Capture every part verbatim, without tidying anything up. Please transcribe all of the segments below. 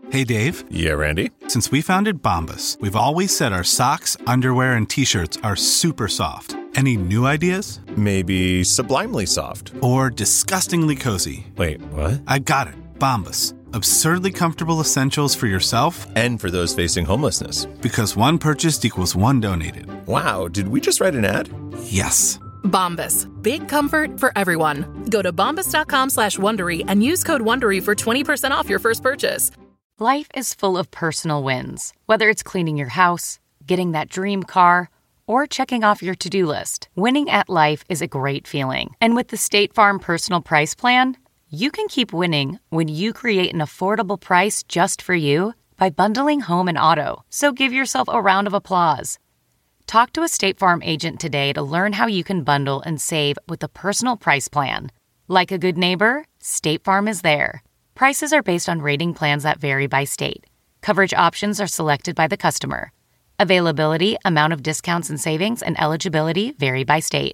Hey, Dave. Yeah, Randy? Since we founded Bombas, we've always said our socks, underwear, and T-shirts are super soft. Any new ideas? Maybe sublimely soft. Or disgustingly cozy. Wait, what? I got it. Bombas. Absurdly comfortable essentials for yourself and for those facing homelessness. Because one purchased equals one donated. Wow, did we just write an ad? Yes. Bombas. Big comfort for everyone. Go to bombas.com slash Wondery and use code Wondery for twenty percent off your first purchase. Life is full of personal wins. Whether it's cleaning your house, getting that dream car, or checking off your to-do list. Winning at life is a great feeling. And with the State Farm Personal Price Plan, you can keep winning when you create an affordable price just for you by bundling home and auto. So give yourself a round of applause. Talk to a State Farm agent today to learn how you can bundle and save with the Personal Price Plan. Like a good neighbor, State Farm is there. Prices are based on rating plans that vary by state. Coverage options are selected by the customer. Availability, amount of discounts and savings, and eligibility vary by state.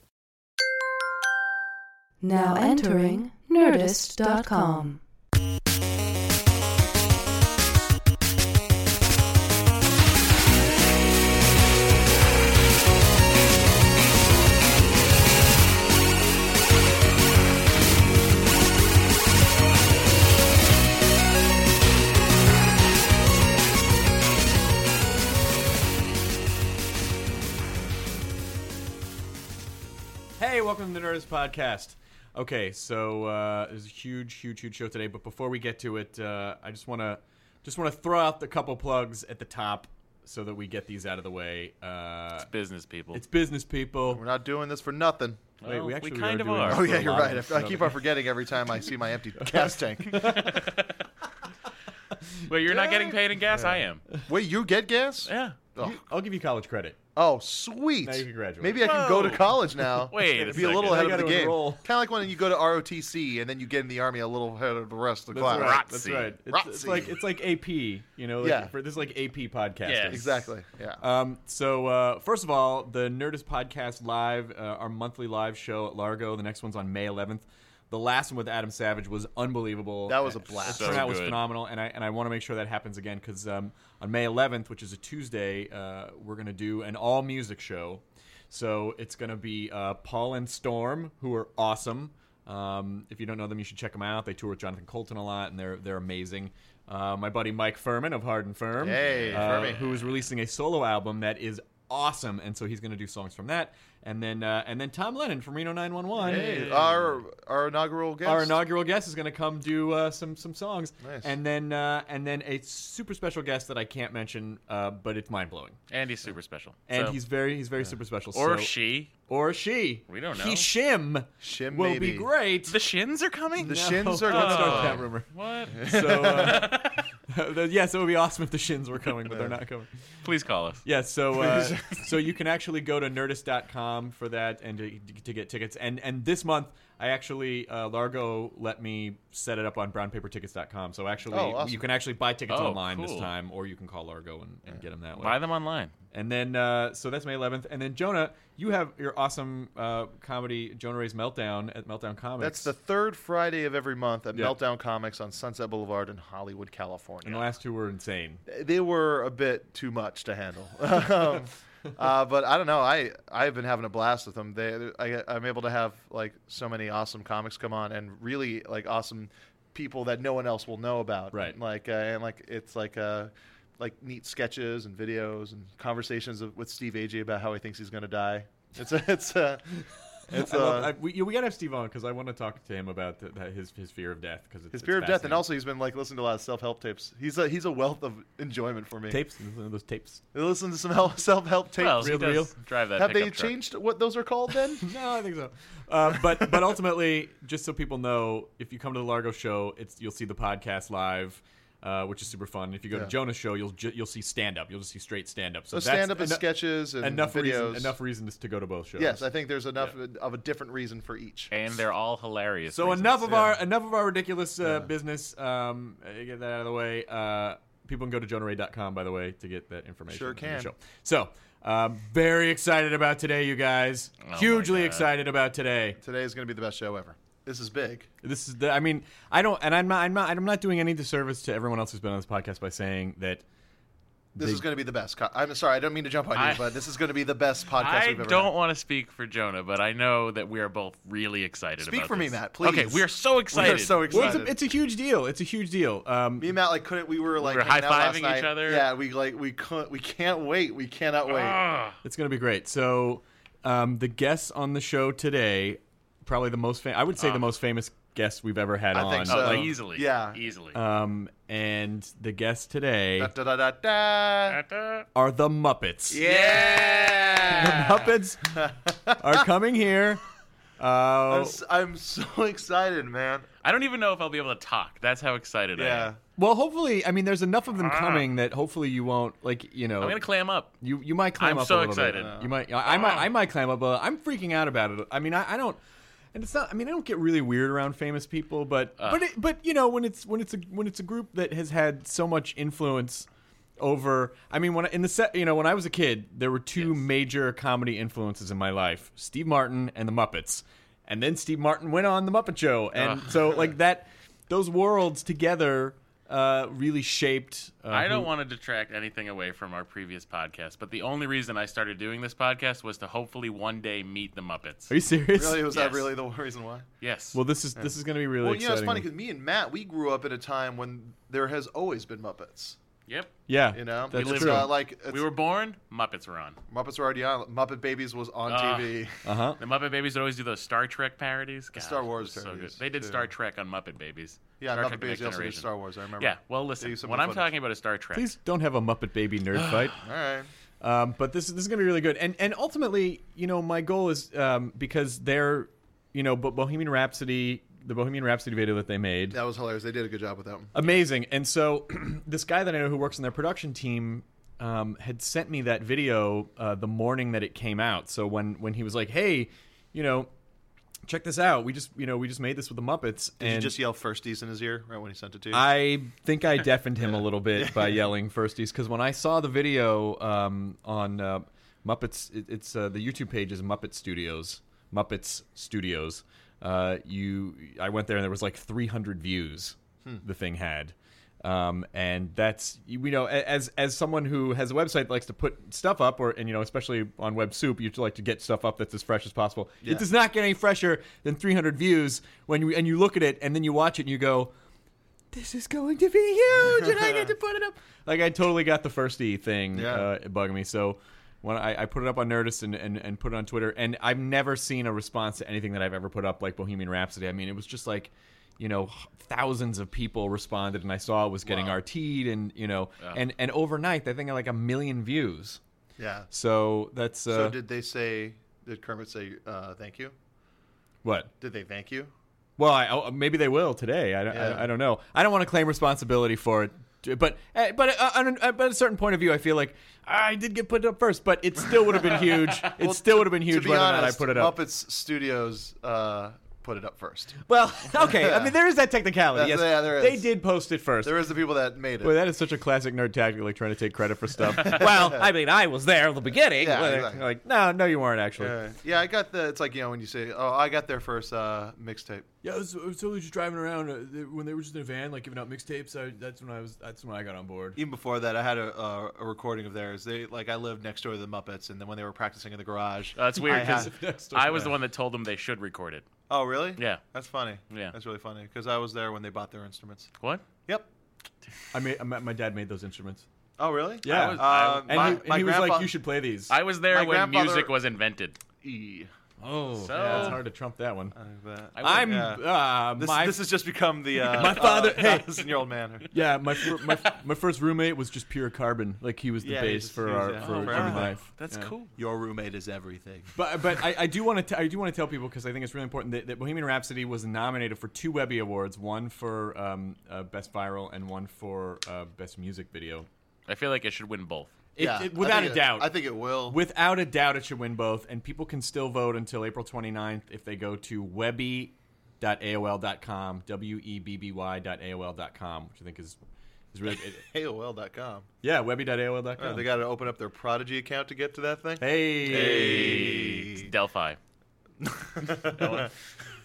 Now entering Nerdist dot com. Hey, welcome to the Nerdist Podcast. Okay, so uh, there's a huge, huge, huge show today. But before we get to it, uh, I just want to just want to throw out the couple plugs at the top so that we get these out of the way. Uh, it's business people. It's business people. We're not doing this for nothing. Well, Wait, we actually we kind are of doing are. this Oh for yeah, a you're lot right. of I keep on forgetting every time I see my empty gas tank. Well, you're not getting paid in gas. Yeah. I am. Wait, you get gas? Yeah. Oh, I'll give you college credit. oh sweet. Now you can graduate. Maybe I can go to Whoa. college now. Wait a Be a little second. ahead You of the gotta game. enroll. Kind of like when you go to R O T C and then you get in the army a little ahead of the rest of the That's class. right. Rotzi. That's right. It's, it's Rotzi. like it's like A P. You know, like Yeah. For this is like A P podcasting. Yes. Exactly. Yeah. Um, so, uh, first of all, the Nerdist Podcast Live, uh, our monthly live show at Largo. The next one's on May eleventh. The last one with Adam Savage was unbelievable. That was a Uh, blast. The So turnout was good. phenomenal, and I and I want to make sure that happens again because um, on May eleventh, which is a Tuesday, uh, we're going to do an all music show. So it's going to be uh, Paul and Storm, who are awesome. Um, if you don't know them, you should check them out. They tour with Jonathan Colton a lot, and they're they're amazing. Uh, my buddy Mike Furman of Hard and Firm, Hey, uh, Furmy. who is releasing a solo album that is awesome, and so he's going to do songs from that. And then uh, and then Tom Lennon from Reno nine one one. Hey, our our inaugural guest. Our inaugural guest is going to come do uh, some some songs, Nice. and then uh, and then a super special guest that I can't mention, uh, but it's mind blowing, And he's super special. and So- he's very he's very super special. or so, she. or she. We don't know. He shim Shim, will maybe. be great. The shins are coming. The No, shins are let's gonna- start that rumor. What? So uh, the- yes, it would be awesome if the shins were coming, but they're not coming. Please call us. Yeah, so uh, so you can actually go to nerdist dot com for that and to, to get tickets. And and this month, I actually uh, Largo let me set it up on brown paper tickets dot com. So actually, Oh, awesome. you can actually buy tickets Oh, online this cool. time, or you can call Largo and, and get them that way. Buy them online. And then uh, so that's May eleventh. And then Jonah, you have your awesome uh, comedy Jonah Ray's Meltdown at Meltdown Comics. That's the third Friday of every month at Yeah. Meltdown Comics on Sunset Boulevard in Hollywood, California. And the last two were insane. They were a bit too much to handle. um, uh, but I don't know. I I've been having a blast with them. They I, I'm able to have like so many awesome comics come on and really like awesome people that no one else will know about. Right. Like uh, and like it's like uh like neat sketches and videos and conversations of, with Steve Agee about how he thinks he's going to die. It's a, it's a, it's I love, a, I, we, we gotta have Steve on because I want to talk to him about the, that his his fear of death because his fear of death, and also he's been like listening to a lot of self-help tapes. He's a he's a wealth of enjoyment for me. tapes, those tapes. Listen to some help, self-help tapes. Well, he Real, does real. drive that Have they pickup truck. changed what those are called then? No, I think so. Uh, but but ultimately, just so people know, if you come to the Largo show, it's you'll see the podcast live, uh, which is super fun. If you go Yeah. to Jonah's show, you'll ju- you'll see stand up. You'll just see straight stand up. So that's stand up and eno- sketches and enough videos. reason enough reasons to go to both shows. Yes, I think there's enough of a different reason for each. And they're all hilarious. So reasons. enough of Yeah. our enough of our ridiculous uh, Yeah. business. Um, uh, get that out of the way. Uh, people can go to jonah ray dot com by the way to get that information. Sure on the can. Show. So. Um, very excited about today, you guys. Oh my Hugely God. excited about today. Today is going to be the best show ever. This is big. This is the. I mean, I don't, and I'm not. I'm not. I'm not doing any disservice to everyone else who's been on this podcast by saying that. This they, is going to be the best. Co- I'm sorry, I don't mean to jump on I- you, but this is going to be the best podcast I we've ever don't had. want to speak for Jonah, but I know that we are both really excited Speak about for me, this. Matt, please. Okay, we are so excited. We are so well, excited. it's, a, it's a huge deal. It's a huge deal. Um, Me and Matt like couldn't. We were like were hanging out last high-fiving night. each other. Yeah, we like we couldn't. We can't wait. We cannot wait. Ah. It's going to be great. So, um, the guests on the show today, probably the most. Fam- I would say the most famous guest we've ever had I on. think so. Oh, easily. Yeah. Easily. Um, and the guests today Da, da, da, da, da. Ta-ta. are the Muppets. Yeah. The Muppets are coming here. Uh, I'm, s- I'm so excited, man. I don't even know if I'll be able to talk. That's how excited I Yeah. am. well, hopefully, I mean, there's enough of them coming that hopefully you won't like. You know, I'm going to clam up. You you might climb I'm up so a little excited. bit. You might I, I might I might climb up. A, I'm freaking out about it. I mean I, I don't, and it's not. I mean I don't get really weird around famous people, but Uh. but it, but you know when it's when it's a when it's a group that has had so much influence over. I mean when I- in the set you know when I was a kid there were two Yes. major comedy influences in my life: Steve Martin and the Muppets, and then Steve Martin went on the Muppet Show, and Ugh. so like that those worlds together. Uh, really shaped. Uh, I don't who- want to detract anything away from our previous podcast, but the only reason I started doing this podcast was to hopefully one day meet the Muppets. Are you serious? Really, was that Yes. really the reason why? Yes. Well, this is this is going to be really Well, you know, exciting. it's funny because me and Matt, we grew up at a time when there has always been Muppets. Yep. yeah, You know, that's it's true. uh, like it's, We were born, Muppets were on. Muppets were already on. Muppet Babies was on Ah. T V. Uh huh. The Muppet Babies would always do those Star Trek parodies. God, Star Wars so parodies, good. They did too. Star Trek on Muppet Babies. Yeah, Star Muppet Trek: The Babies Next also did Generation. Star Wars. I remember. Yeah, well, They listen, used some when of I'm the footage. talking about a Star Trek, Please don't have a Muppet Baby nerd fight. All right. Um, but this this is gonna be really good, and and ultimately, you know, my goal is um, because they're, you know, Bo- Bohemian Rhapsody, the Bohemian Rhapsody video that they made, That was hilarious. They did a good job with that one. amazing. And so, this guy that I know who works in their production team um, had sent me that video uh, the morning that it came out. So when when he was like, hey, you know, check this out, we just you know we just made this with the Muppets. Did and you just yell firsties in his ear right when he sent it to you? I think I deafened him a little bit by yelling firsties because when I saw the video um, on uh, Muppets, it, it's uh, the YouTube page is Muppet Studios, Muppets Studios. Uh, you, I went there and there was like three hundred views. The thing had, um, and that's you know as as someone who has a website that likes to put stuff up, or and you know especially on Web Soup, you like to get stuff up that's as fresh as possible. Yeah. It does not get any fresher than three hundred views when you and you look at it and then you watch it and you go, this is going to be huge, and I get to put it up. Like I totally got the firsty thing Yeah. uh, bugging me. So when I, I put it up on Nerdist and, and, and put it on Twitter, and I've never seen a response to anything that I've ever put up like Bohemian Rhapsody. I mean, it was just like, you know, thousands of people responded, and I saw it was getting Wow. R T'd, and you know, Yeah. and and overnight, I think like a million views. yeah. So that's uh, So did they say? Did Kermit say uh, thank you? what. Did they thank you? Well, I, oh, maybe they will today. I, don't- Yeah. I, I don't know. I don't want to claim responsibility for it, but uh, but uh, on a, but at a certain point of view, I feel like I did get put up first, but it still would have been huge. It Well, still to- would have been to huge be whether honest, or not I put it up. Muppets Studios uh, put it up first. Well, okay. I mean, there is that technicality. That's- Yes, yeah, there they is. did post it first. There is the people that made it. Boy, that is such a classic nerd tactic, like trying to take credit for stuff. Well, I mean, I was there at the beginning. Yeah, Like, exactly. like, no, no, you weren't actually. Yeah, yeah, I got the. It's like you know when you say, "Oh, I got their first uh, mixtape." Yeah, I was, I was totally just driving around uh, they, when they were just in a van, like giving out mixtapes. I, that's when I was. That's when I got on board. Even before that, I had a, a, a recording of theirs. They like I lived next door to the Muppets, and then when they were practicing in the garage, that's weird I because had- I was the one that told them they should record it. Oh, really? Yeah. That's funny. Yeah. That's really funny because I was there when they bought their instruments. What? Yep. I made. I, my dad made those instruments. Oh, really? Yeah. I was- Uh, I- And my, he, and my he was like, grandfa- "You should play these." I was there My when grandfather- music was invented. E. oh, So- yeah, it's hard to trump that one. I bet. I I'm. yeah. Uh, This, my this has just become the uh, My father- uh, hey. thousand-year-old man. yeah. My, fir- my my first roommate was just pure carbon. Like he was the Yeah, he base just- for he was, our yeah. for, Oh, for wow. life. That's Yeah. cool. Your roommate is everything. But but I, I do want to I do want to tell people because I think it's really important that, that Bohemian Rhapsody was nominated for two Webby Awards, one for um, uh, best viral and one for uh, best music video. I feel like it should win both. It, yeah, it- I without think a it- doubt, I think it will. without a doubt, it should win both, and people can still vote until April twenty-ninth if they go to webby dot A O L dot com, W E B B Y dot A O L dot com, which I think is is really it, A O L dot com. yeah, webby dot A O L dot Oh, com. they got to open up their Prodigy account to get to that thing. hey. It's Delphi.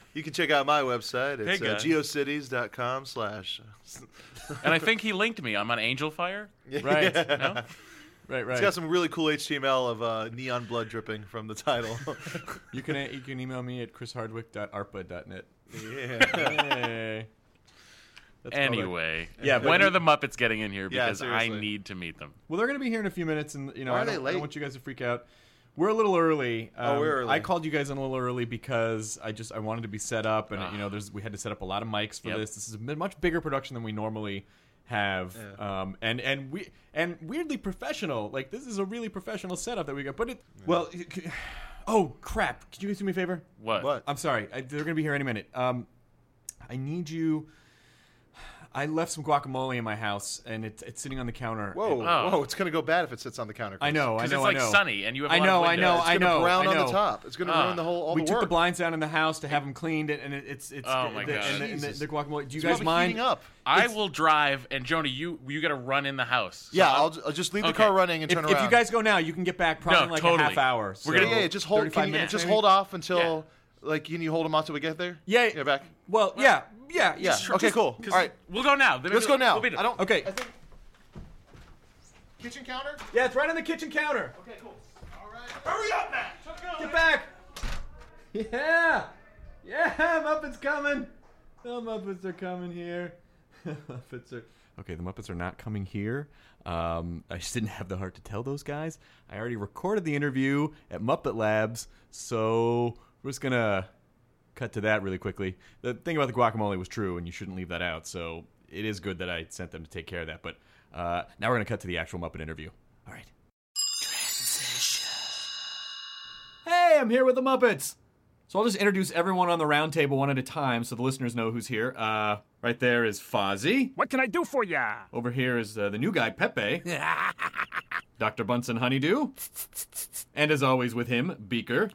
You can check out my website. It's Hey, uh, guy. geocities.com slash. And I think he linked me. I'm on Angel Fire. Right. No? Right, right. It's got some really cool H T M L of uh, neon blood dripping from the title. You can you can email me at chris hardwick dot arpa dot net. Yeah. Hey. That's called Anyway, a- yeah. when but- are the Muppets getting in here? Yeah, Because I seriously. need to meet them. Well, they're going to be here in a few minutes, and you know, Why I are they don't, I late? don't want you guys to freak out. We're a little early. Um, Oh, we're early. I called you guys in a little early because I just I wanted to be set up, and you know, there's we had to set up a lot of mics for Yep. this. This is a bit- much bigger production than we normally have, Yeah. um, and and we and weirdly professional. Like this is a really professional setup that we got. But it well, oh crap! Could you guys do me a favor? What? What? I'm sorry. I, they're going to be here any minute. Um, I need you. I left some guacamole in my house, and it's it's sitting on the counter. Whoa, And- Oh. whoa! It's gonna go bad if it sits on the counter. I know, I Because know, it's like I know. sunny, and you have a I lot know, of I know, windows. It's I gonna know, brown I on know. the top. It's gonna Ah. ruin the whole all we the took work. the blinds down in the house to have them cleaned, and it, it's it's. Oh, my the, gosh. And the, and the, Jesus. the guacamole. Do you It's guys probably mind? heating up. I It's- will drive, and Joni, you you got to run in the house. So Yeah, I'm- I'll, I'll just leave the Okay. car running and If, turn if around. you guys go now, you can get back probably No, in like totally. a half hour. We're yeah, gonna- yeah, yeah, just hold. thirty-five Can you minutes, just maybe? hold off until Yeah. like can you hold them off till we get there? Yeah, Get back. Well, yeah, yeah, Yeah. Sure. Okay, cool. 'Cause All right, we'll go now. Then let's we'll- go now. we'll be there. I don't. Okay. I think. Kitchen counter. Yeah, it's right on the kitchen counter. Okay, cool. All right. Hurry up, Matt. Let's go. Get back. Yeah, yeah, Muppets coming. The Muppets are coming here. Muppets are. Okay, the Muppets are not coming here. Um, I just didn't have the heart to tell those guys. I already recorded the interview at Muppet Labs, so we're just gonna cut to that really quickly. The thing about the guacamole was true, and you shouldn't leave that out. So it is good that I sent them to take care of that. But uh, now we're gonna cut to the actual Muppet interview. All right. Hey, I'm here with the Muppets. So I'll just introduce everyone on the round table one at a time so the listeners know who's here. Uh, right there is Fozzie. What can I do for ya? Over here is uh, the new guy, Pepe. Doctor Bunsen Honeydew. And as always with him, Beaker.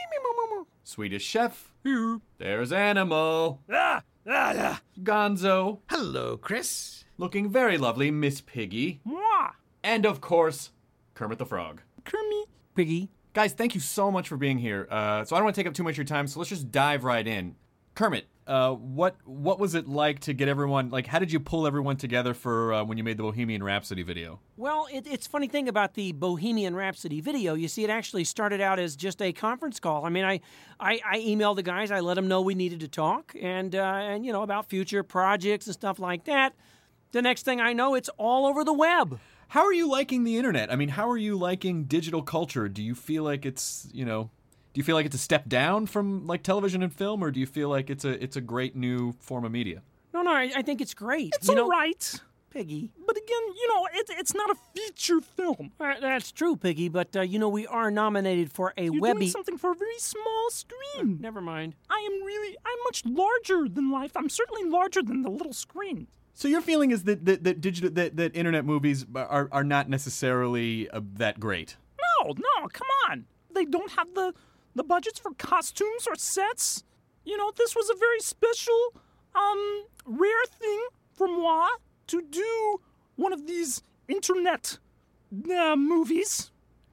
Swedish Chef. There's Animal. Ah, ah, ah. Gonzo. Hello, Chris. Looking very lovely, Miss Piggy. Mwah. And of course, Kermit the Frog. Kermit. Piggy. Guys, thank you so much for being here. Uh, so I don't want to take up too much of your time, so let's just dive right in. Kermit, uh, what what was it like to get everyone, like, how did you pull everyone together for uh, when you made the Bohemian Rhapsody video? Well, it, it's funny thing about the Bohemian Rhapsody video. You see, it actually started out as just a conference call. I mean, I, I, I emailed the guys. I let them know we needed to talk and, uh, and, you know, about future projects and stuff like that. The next thing I know, it's all over the web. How are you liking the internet? I mean, how are you liking digital culture? Do you feel like it's, you know, do you feel like it's a step down from like television and film, or do you feel like it's a it's a great new form of media? No, no, I, I think it's great. It's you all know, right. Piggy. But again, you know, it, it's not a feature film. Uh, that's true, Piggy, but, uh, you know, we are nominated for a You're Webby... doing something for a very small screen. Never mind. I am really, I'm much larger than life. I'm certainly larger than the little screen. So your feeling is that that, that digital that, that internet movies are are not necessarily uh, that great. No, no, come on. They don't have the, the budgets for costumes or sets. You know, this was a very special, um, rare thing for moi to do one of these internet uh, movies.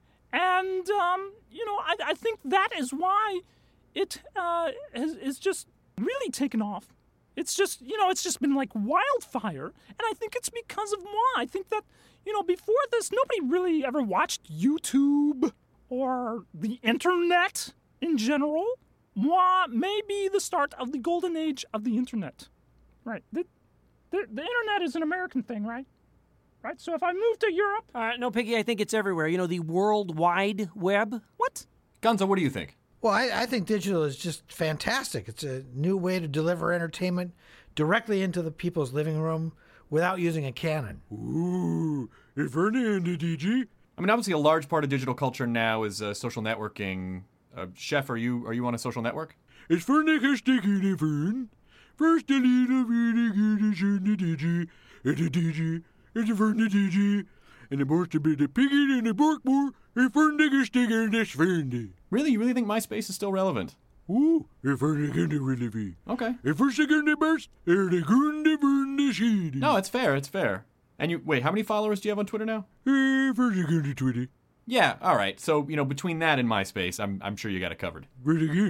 And, um, you know, I, I think that is why it uh, has, is just really taken off. It's just, you know, it's just been like wildfire. And I think it's because of moi. I think that, you know, before this, nobody really ever watched YouTube or the internet in general. Moi may be the start of the golden age of the internet. Right. The, the, the internet is an American thing, right? Right? So if I move to Europe... Uh, no, Piggy, I think it's everywhere. You know, the World Wide Web. What? Gonzo, what do you think? Well, I, I think digital is just fantastic. It's a new way to deliver entertainment directly into the people's living room without using a cannon. Ooh, if Fernando D G. I mean, obviously, a large part of digital culture now is uh, social networking. Uh, Chef, are you are you on a social network? It's Fernando sticky fern. First a little really good is in the D G, and the D G, and the Fernando D G, and the most to be the piggy and the pork more, and Fernando sticky and the Fernando. Really, you really think MySpace is still relevant? Ooh, if Fernando really be. Okay. If for second the burst, er the gunde burn the sheet. No, it's fair. It's fair. And you wait. How many followers do you have on Twitter now? Eh, for second the twenty. Yeah. All right. So you know, between that and MySpace, I'm I'm sure you got it covered. But again,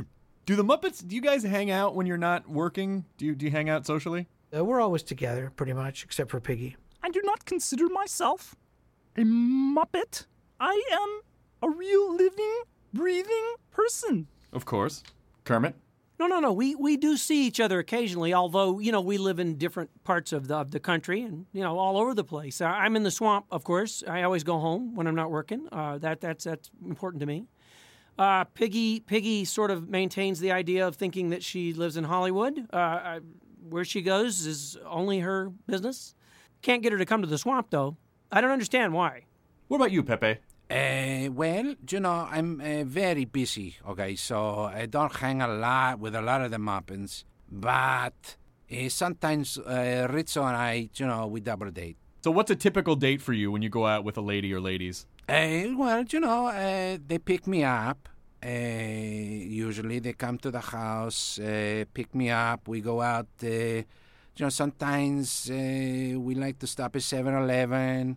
Do the Muppets, do you guys hang out when you're not working? Do you, do you hang out socially? Uh, we're always together, pretty much, except for Piggy. I do not consider myself a Muppet. I am a real living, breathing person. Of course. Kermit? No, no, no. We we do see each other occasionally, although, you know, we live in different parts of the of the country and, you know, all over the place. Uh, I'm in the swamp, of course. I always go home when I'm not working. Uh, that that's that's important to me. Uh, Piggy Piggy sort of maintains the idea of thinking that she lives in Hollywood. Uh, I, where she goes is only her business. Can't get her to come to the swamp, though. I don't understand why. What about you, Pepe? Uh, well, you know, I'm uh, very busy, okay, so I don't hang a lot with a lot of the Muppets, but uh, sometimes uh, Rizzo and I, you know, we double date. So what's a typical date for you when you go out with a lady or ladies? Uh, well, you know, uh, they pick me up. Uh, usually they come to the house, uh, pick me up, we go out, uh, you know, sometimes uh, we like to stop at seven eleven.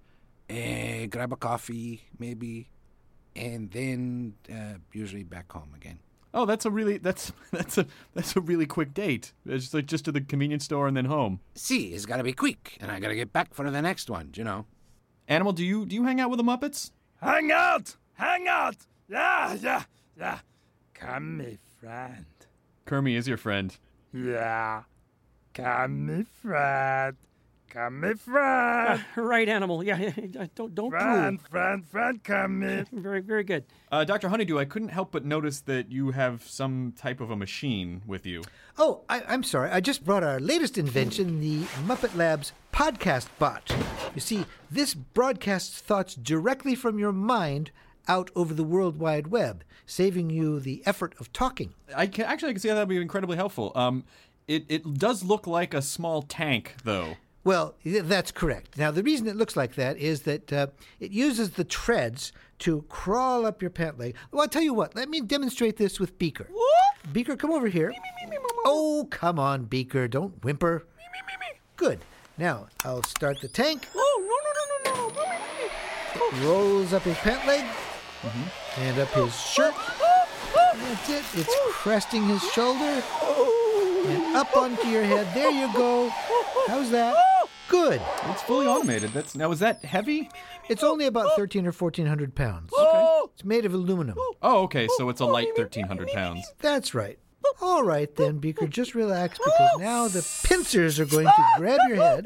Uh, grab a coffee, maybe, and then uh, usually back home again. Oh, that's a really that's that's a that's a really quick date. It's just like just to the convenience store and then home. See, it's gotta be quick, and I gotta get back for the next one. You know. Animal, do you do you hang out with the Muppets? Hang out, hang out. Yeah, yeah, yeah. Come, me friend. Kermie is your friend. Yeah, come, me friend. Come, me friend. Uh, right, Animal. Yeah, don't don't friend, drool. friend, friend, come me. Very, very good. Uh, Doctor Honeydew, I couldn't help but notice that you have some type of a machine with you. Oh, I, I'm sorry. I just brought our latest invention, the Muppet Labs Podcast Bot. You see, this broadcasts thoughts directly from your mind out over the World Wide Web, saving you the effort of talking. I can actually I can see how that would be incredibly helpful. Um, it it does look like a small tank, though. Well, that's correct. Now, the reason it looks like that is that uh, it uses the treads to crawl up your pant leg. Well, I'll tell you what. Let me demonstrate this with Beaker. What? Beaker, come over here. Oh, come on, Beaker. Don't whimper. Good. Now, I'll start the tank. Oh, no, no, no, no, no. It rolls up his pant leg mm-hmm. and up his shirt. That's it. It's cresting his shoulder and up onto your head. There you go. How's that? Good. It's fully automated. That's now. Is that heavy? It's only about thirteen or fourteen hundred pounds. Okay. It's made of aluminum. Oh, okay. So it's a light thirteen hundred pounds. That's right. All right then, Beaker. Just relax because now the pincers are going to grab your head.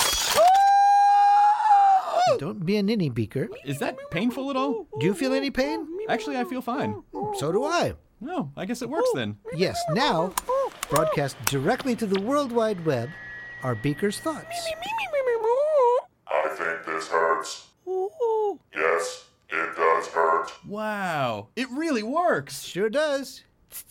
Don't be a ninny, Beaker. Is that painful at all? Do you feel any pain? Actually, I feel fine. So do I. No, I guess it works then. Yes. Now, broadcast directly to the World Wide Web are Beaker's thoughts. I think this hurts. Yes, it does hurt. Wow, it really works. Sure does.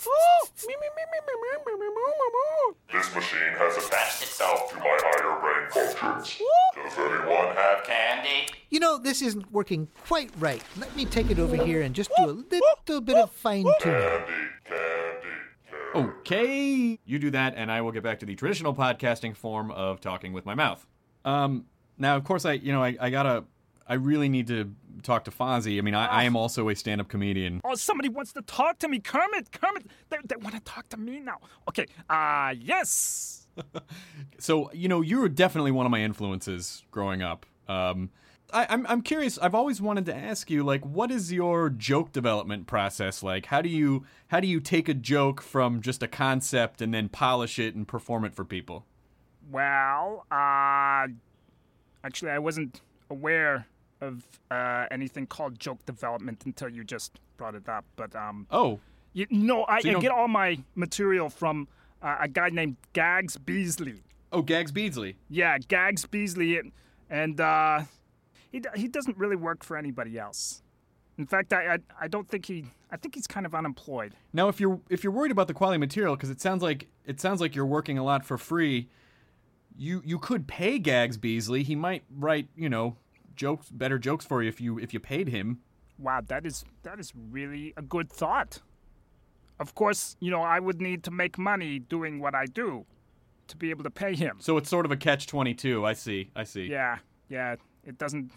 This machine has attached itself to my higher brain functions. Does anyone have candy? You know, this isn't working quite right. Let me take it over here and just do a little bit of fine-tuning. Candy, candy, candy. Okay, you do that, and I will get back to the traditional podcasting form of talking with my mouth. Um, now, of course, I, you know, I, I gotta, I really need to talk to Fozzie. I mean, I, I am also a stand-up comedian. Oh, somebody wants to talk to me. Kermit, Kermit, they, they want to talk to me now. Okay, uh, yes. So, you know, you were definitely one of my influences growing up. Um, I, I'm I'm curious. I've always wanted to ask you, like, what is your joke development process like? How do you how do you take a joke from just a concept and then polish it and perform it for people? Well, uh, actually, I wasn't aware of uh, anything called joke development until you just brought it up. But um, oh, you know, I, so you I get all my material from uh, a guy named Gags Beasley. Oh, Gags Beasley. Yeah, Gags Beasley, and, and uh, he he doesn't really work for anybody else. In fact, I, I I don't think he. I think he's kind of unemployed. Now, if you're if you're worried about the quality of material, because it sounds like it sounds like you're working a lot for free, you you could pay Gags Beasley. He might write, you know, jokes, better jokes for you if you if you paid him. Wow, that is that is really a good thought. Of course, you know, I would need to make money doing what I do to be able to pay him. So it's sort of a catch twenty-two. I see. I see. Yeah, yeah. It doesn't.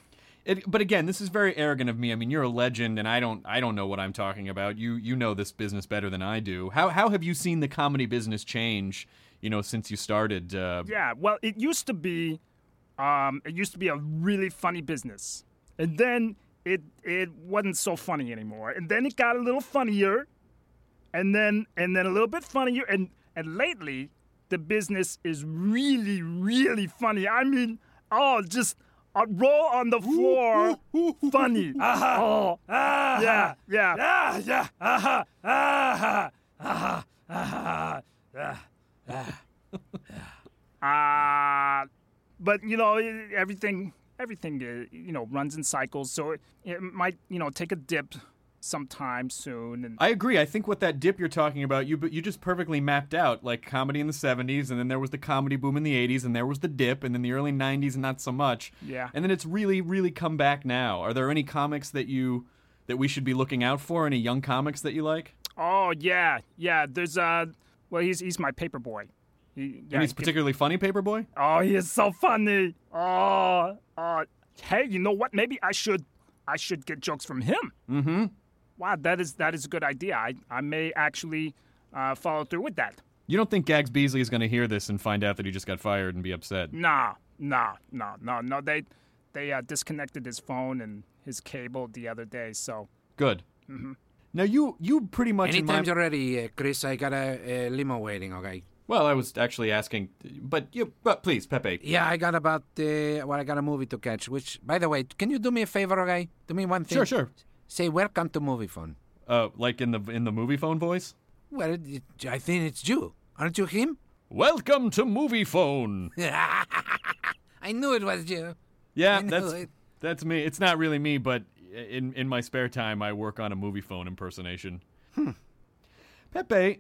It, but again, this is very arrogant of me. I mean, you're a legend, and I don't I don't know what I'm talking about. You you know this business better than I do. How how have you seen the comedy business change, you know, since you started? Uh... Yeah, well, it used to be, um, it used to be a really funny business, and then it it wasn't so funny anymore, and then it got a little funnier, and then and then a little bit funnier, and and lately the business is really really funny. I mean, oh, just. Uh, roll on the floor, funny. Uh-huh. Oh, Uh-huh. yeah, yeah, Yeah, yeah. Uh-huh. Uh-huh. Uh-huh. Uh-huh. Uh, Uh, but you know, i- everything, everything, uh, you know, runs in cycles. So it, it might, you know, take a dip sometime soon. And I agree. I think what that dip you're talking about, you you just perfectly mapped out, like comedy in the seventies, and then there was the comedy boom in the eighties, and there was the dip, and then the early nineties, not so much. Yeah. And then it's really, really come back now. Are there any comics that you that we should be looking out for? Any young comics that you like? oh yeah, yeah. There's uh, well, he's he's my paper boy. He, And he's particularly funny, Paperboy? Oh, he is so funny. Oh, uh, hey, you know what? Maybe I should, I should get jokes from him. Mm-hmm. Wow, that is that is a good idea. I I may actually uh, follow through with that. You don't think Gags Beasley is going to hear this and find out that he just got fired and be upset? Nah, nah, no, no, no. They they uh, disconnected his phone and his cable the other day. So Good. hmm Now, you you pretty much... in Anytime my... you're ready, uh, Chris, I got a, a limo waiting, okay? Well, I was actually asking, but you, but please, Pepe. Yeah, I got about, uh, well, I got a movie to catch, which, by the way, can you do me a favor, okay? Do me one thing. Sure, sure. Say, welcome to Movie Phone. Uh, like in the in the movie phone voice? Well, it, I think it's you. Aren't you him? Welcome to Movie Phone. I knew it was you. Yeah, I knew that's it. that's me. It's not really me, but in in my spare time, I work on a movie phone impersonation. Hmm. Pepe,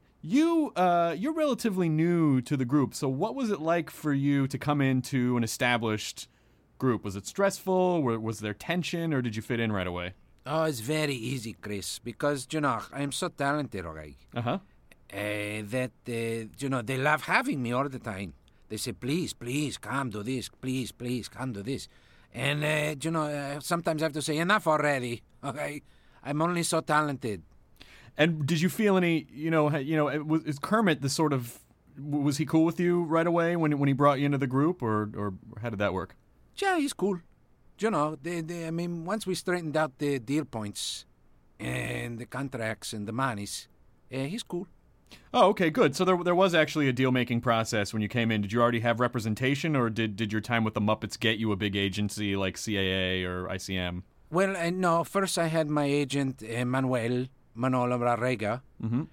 you uh, you're relatively new to the group, so what was it like for you to come into an established group? Was it stressful? Were, was there tension, or did you fit in right away? Oh, it's very easy, Chris, because, you know, I'm so talented, okay? Uh-huh. Uh, that, uh, you know, they love having me all the time. They say, please, please, come do this. Please, please, come do this. And, uh, you know, uh, sometimes I have to say, enough already, okay? I'm only so talented. And did you feel any, you know, ha- you know, it was, is Kermit the sort of, w- was he cool with you right away when when he brought you into the group, or or how did that work? Yeah, he's cool. You know, they, they, I mean, once we straightened out the deal points and the contracts and the monies, uh, he's cool. Oh, okay, good. So there there was actually a deal-making process when you came in. Did you already have representation, or did, did your time with the Muppets get you a big agency like C A A or I C M? Well, uh, no, first I had my agent, uh, Manuel, Manolo Barrega, Mm-hmm.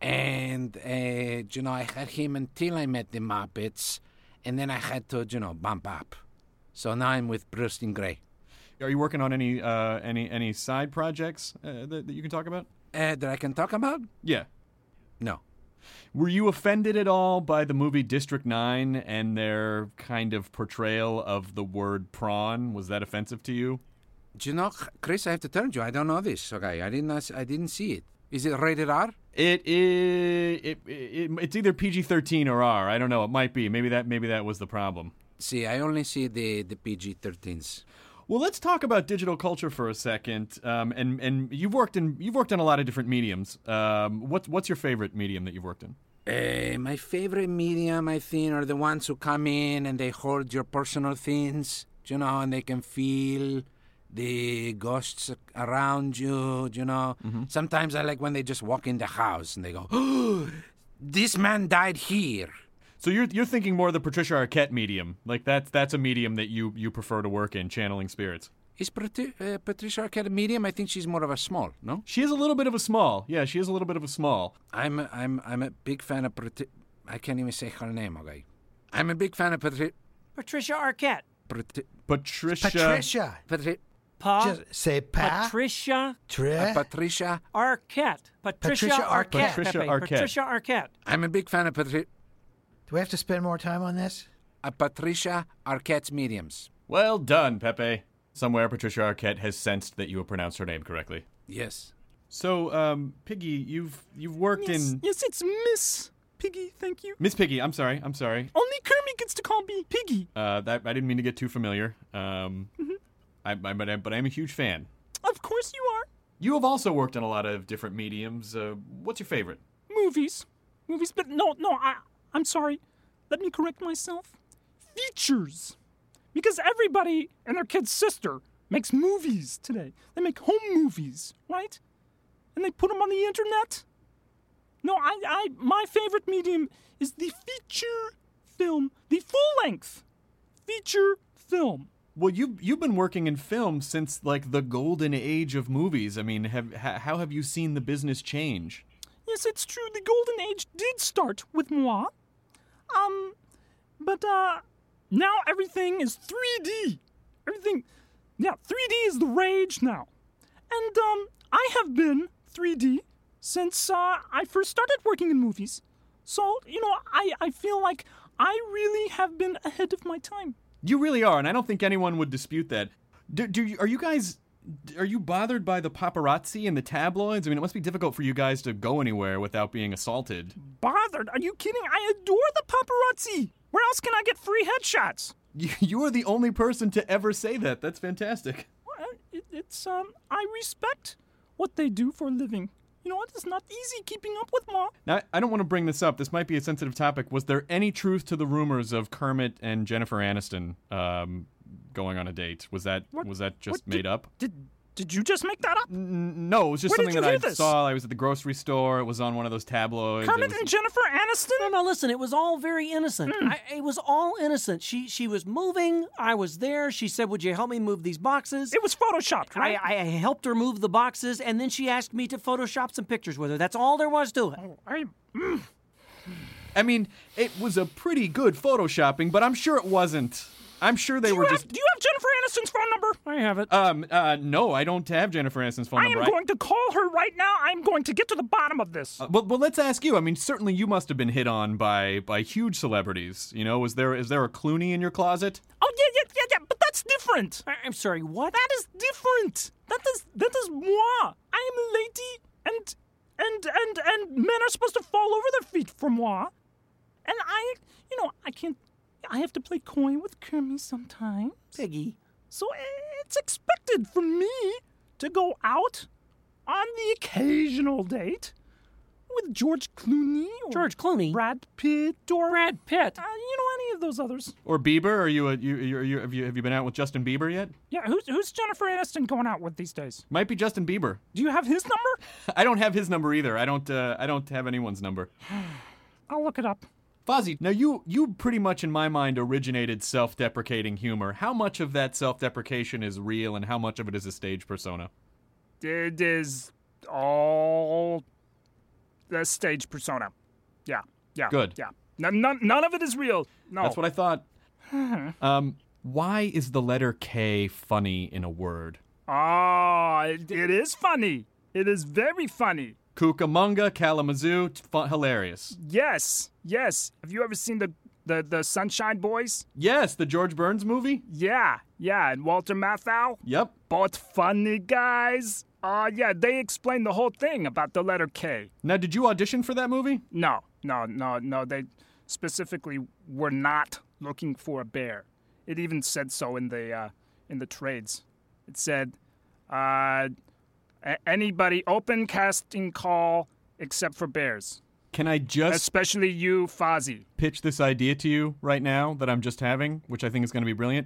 and, uh, you know, I had him until I met the Muppets, and then I had to, you know, bump up. So now I'm with Bruce and Gray. Are you working on any uh, any any side projects uh, that, that you can talk about? Uh, that I can talk about? Yeah. No. Were you offended at all by the movie District nine and their kind of portrayal of the word prawn? Was that offensive to you? Do you know, Chris, I have to tell you, I don't know this, okay? I didn't, I didn't see it. Is it rated R? It is. It, it, it's either P G thirteen or R. I don't know. It might be. Maybe that. Maybe that was the problem. See, I only see the, the P G thirteens. Well, let's talk about digital culture for a second. Um, and and you've worked in you've worked in a lot of different mediums. Um, what's what's your favorite medium that you've worked in? Uh, my favorite medium, I think, are the ones who come in and they hold your personal things, you know, and they can feel the ghosts around you, you know. Mm-hmm. Sometimes I like when they just walk in the house and they go, oh, this man died here. So you're you're thinking more of the Patricia Arquette medium, like that's that's a medium that you, you prefer to work in, channeling spirits. Is Pat- uh, Patricia Arquette a medium? I think she's more of a small, no? She is a little bit of a small. Yeah, she is a little bit of a small. I'm a, I'm I'm a big fan of Pat- I can't even say her name, okay? I'm a big fan of Patri- Patricia Arquette. Pat- Patricia. Patricia. Patri- Pa. Just say pa. Patricia Tre. uh, Patricia. Arquette. Patricia, Patricia Arquette. Arquette. Patricia Pepe. Arquette. Patricia Arquette. I'm a big fan of Patri- Do we have to spend more time on this? uh, Patricia Arquette's mediums. Well done, Pepe. Somewhere Patricia Arquette has sensed that you have pronounced her name correctly. Yes. So, um, Piggy, you've you've worked Yes, in yes, it's Miss Piggy. Thank you. Miss Piggy. I'm sorry. I'm sorry. Only Kermit gets to call me Piggy. Uh, that I didn't mean to get too familiar. Um, I, I, but, I, but I'm a huge fan. Of course you are. You have also worked in a lot of different mediums. Uh, what's your favorite? Movies. Movies, but no, no, I, I'm sorry. Let me correct myself. Features. Because everybody and their kid's sister makes movies today. They make home movies, right? And they put them on the internet. No, I, I, my favorite medium is the feature film, the full-length feature film. Well, you you've been working in film since like the golden age of movies. I mean, have ha, how have you seen the business change? Yes, it's true. The golden age did start with moi. Um, but uh, now everything is three D. Everything, yeah, three D is the rage now. And um, I have been three D since uh, I first started working in movies. So, you know, I, I feel like I really have been ahead of my time. You really are, and I don't think anyone would dispute that. Do, do you, are you guys, are you bothered by the paparazzi and the tabloids? I mean, it must be difficult for you guys to go anywhere without being assaulted. Bothered? Are you kidding? I adore the paparazzi. Where else can I get free headshots? You, you are the only person to ever say that. That's fantastic. Well, it, it's, um, I respect what they do for a living. You know what? It's not easy keeping up with moi. Now, I don't want to bring this up. This might be a sensitive topic. Was there any truth to the rumors of Kermit and Jennifer Aniston um, going on a date? Was that What? was that just What? made Did- up? Did Did you just make that up? N- no, it was just Where did something you that hear I this? saw. I was at the grocery store. It was on one of those tabloids. It Kermit was- and Jennifer Aniston? No, no, listen, it was all very innocent. Hmm. I, it was all innocent. She she was moving. I was there. She said, would you help me move these boxes? It was photoshopped, right? I, I helped her move the boxes, and then she asked me to Photoshop some pictures with her. That's all there was to it. I, mm. I mean, it was a pretty good photoshopping, but I'm sure it wasn't. I'm sure they do, you were have, just. do you have Jennifer Aniston's phone number? I have it. Um. Uh. No, I don't have Jennifer Aniston's phone I am number. going to call her right now. I'm going to get to the bottom of this. Uh, well, well, let's ask you. I mean, certainly you must have been hit on by by huge celebrities. You know, was there is there a Clooney in your closet? Oh yeah, yeah, yeah, yeah. But that's different. I, I'm sorry. What? That is different. That is that is moi. I am a lady, and and and and men are supposed to fall over their feet for moi. And I, you know, I can't. I have to play coy with Kermit sometimes. Piggy. So it's expected for me to go out on the occasional date with George Clooney or George Clooney? Brad Pitt or Brad Pitt. uh, you know, any of those others. Or Bieber? Are you a, you, you, you have you have you been out with Justin Bieber yet? Yeah, who's who's Jennifer Aniston going out with these days? Might be Justin Bieber. Do you have his number? I don't have his number either. I don't. Uh, I don't have anyone's number. I'll look it up. Fozzie, now you you pretty much in my mind originated self-deprecating humor. How much of that self-deprecation is real, and how much of it is a stage persona? It is all the stage persona. Yeah, yeah. Good. Yeah. None, none, none of it is real. No. That's what I thought. um, why is the letter K funny in a word? Ah, it, it is funny. It is very funny. Cucamonga, Kalamazoo, t- fun, hilarious. Yes, yes. Have you ever seen the, the, the Sunshine Boys? Yes, the George Burns movie? Yeah, yeah. And Walter Matthau? Yep. Both funny guys. Uh, yeah, they explained the whole thing about the letter K. Now, did you audition for that movie? No, no, no, no. They specifically were not looking for a bear. It even said so in the uh, in the trades. It said, uh, a- anybody open casting call except for bears. Can I just Especially you, Fozzie. pitch this idea to you right now that I'm just having, which I think is going to be brilliant?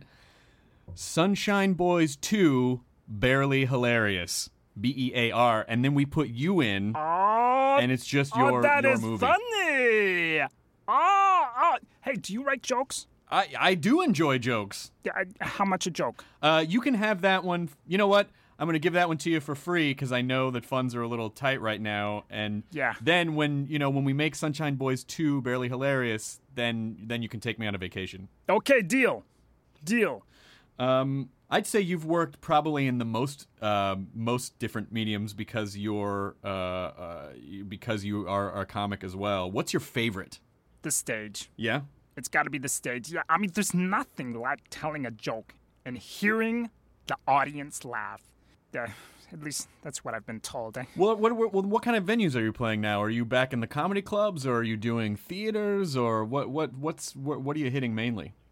Sunshine Boys two, Barely Hilarious. B E A R, and then we put you in, Oh, and it's just oh, your, that your is movie. funny. Oh, oh, hey, do you write jokes? I, I do enjoy jokes. Yeah, I- how much a joke? Uh, you can have that one. You know what? I'm going to give that one to you for free because I know that funds are a little tight right now. And Yeah. then when you know when we make Sunshine Boys two Barely Hilarious, then then you can take me on a vacation. Okay, deal, deal. Um, I'd say you've worked probably in the most uh, most different mediums because you're uh, uh, you- because you are, are a comic as well. What's your favorite? The stage. Yeah. It's got to be the stage. Yeah, I mean, there's nothing like telling a joke and hearing the audience laugh. Yeah, at least that's what I've been told. Eh? Well, what, what what kind of venues are you playing now? Are you back in the comedy clubs, or are you doing theaters, or what what what's what, what are you hitting mainly?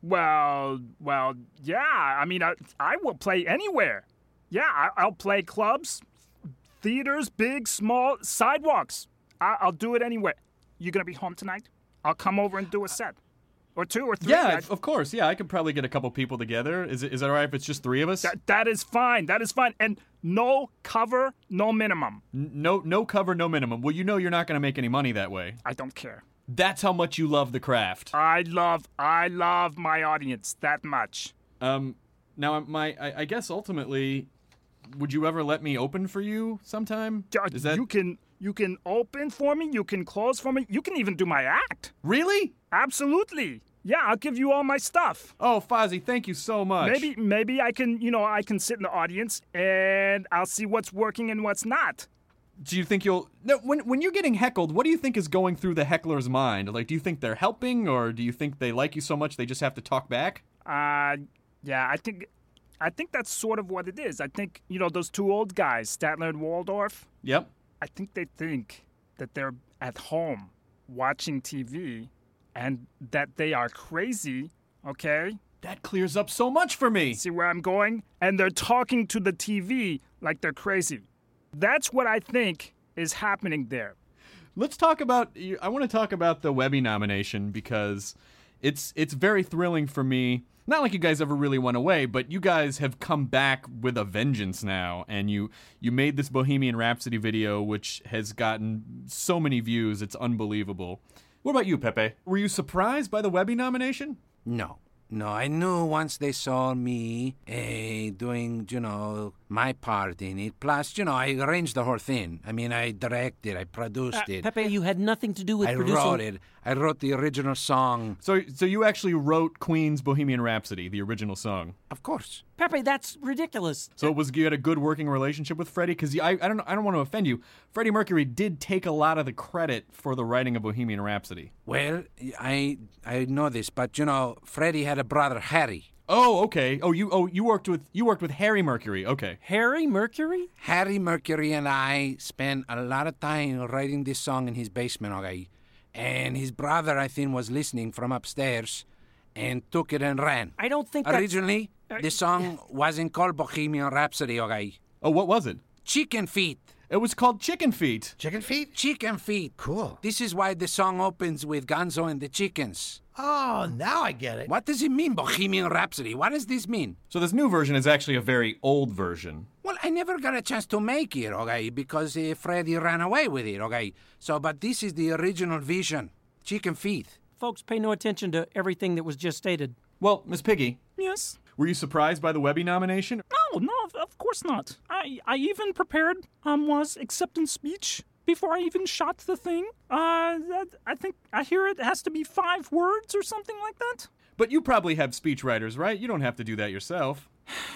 Well, well, yeah. I mean, I, I will play anywhere. Yeah, I, I'll play clubs, theaters, big, small, sidewalks. I, I'll do it anywhere. You gonna be home tonight? I'll come over and do a set. Or two or three. Yeah, I, of course. Yeah, I could probably get a couple people together. Is it is that all right if it's just three of us? That, that is fine. That is fine. And no cover, no minimum. N- no no cover, no minimum. Well, you know you're not going to make any money that way. I don't care. That's how much you love the craft. I love, I love my audience that much. Um, now my, I, I guess ultimately, would you ever let me open for you sometime? Is that... You can, you can open for me. You can close for me. You can even do my act. Really? Absolutely. Yeah, I'll give you all my stuff. Oh, Fozzie, thank you so much. Maybe, maybe I can, you know, I can sit in the audience and I'll see what's working and what's not. Do you think you'll... No, when when you're getting heckled, what do you think is going through the heckler's mind? Like, do you think they're helping, or do you think they like you so much they just have to talk back? Uh, yeah, I think, I think that's sort of what it is. I think, you know, those two old guys, Statler and Waldorf. Yep. I think they think that they're at home watching T V and that they are crazy, okay? That clears up so much for me. See where I'm going? And they're talking to the T V like they're crazy. That's what I think is happening there. Let's talk about... I want to talk about the Webby nomination because it's it's very thrilling for me. Not like you guys ever really went away, but you guys have come back with a vengeance now, and you you made this Bohemian Rhapsody video, which has gotten so many views. It's unbelievable. What about you, Pepe? Were you surprised by the Webby nomination? No. No, I knew once they saw me uh, doing, you know, my part in it. Plus, you know, I arranged the whole thing. I mean, I directed, I produced uh, it. Pepe, you had nothing to do with I producing... wrote it. I wrote the original song. So so you actually wrote Queen's Bohemian Rhapsody, the original song? Of course. Pepe, that's ridiculous. So it was you had a good working relationship with Freddie? Because I, I, don't, I don't want to offend you. Freddie Mercury did take a lot of the credit for the writing of Bohemian Rhapsody. Well, I I know this, but, you know, Freddie had a brother, Harry. Oh, okay. Oh, you oh you worked with you worked with Harry Mercury. Okay. Harry Mercury? Harry Mercury and I spent a lot of time writing this song in his basement, okay? And his brother, I think, was listening from upstairs and took it and ran. I don't think that's... Originally, uh, the song wasn't called Bohemian Rhapsody, okay? Oh, what was it? Chicken Feet. It was called Chicken Feet. Chicken Feet? Chicken Feet. Cool. This is why the song opens with Gonzo and the Chickens. Oh, now I get it. What does it mean, Bohemian Rhapsody? What does this mean? So this new version is actually a very old version. Well, I never got a chance to make it, okay, because uh, Freddie ran away with it, okay? So, but this is the original vision. Chicken Feet. Folks, pay no attention to everything that was just stated. Well, Miss Piggy. Yes? Were you surprised by the Webby nomination? No, no, of, of course not. I, I even prepared um was acceptance speech before I even shot the thing. Uh, that, I think, I hear it has to be five words or something like that. But you probably have speechwriters, right? You don't have to do that yourself.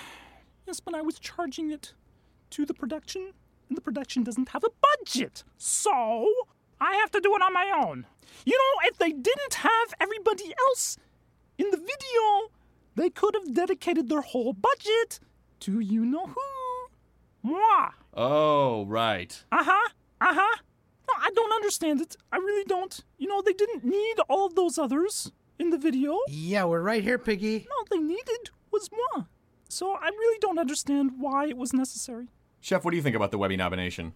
Yes, but I was charging it to the production, and the production doesn't have a budget. So, I have to do it on my own. You know, if they didn't have everybody else in the video, they could have dedicated their whole budget to you-know-who. Moi. Oh, right. Uh-huh. Uh-huh. No, I don't understand it. I really don't. You know, they didn't need all of those others in the video. Yeah, we're right here, Piggy. No, they needed was moi. So I really don't understand why it was necessary. Chef, what do you think about the Webby nomination?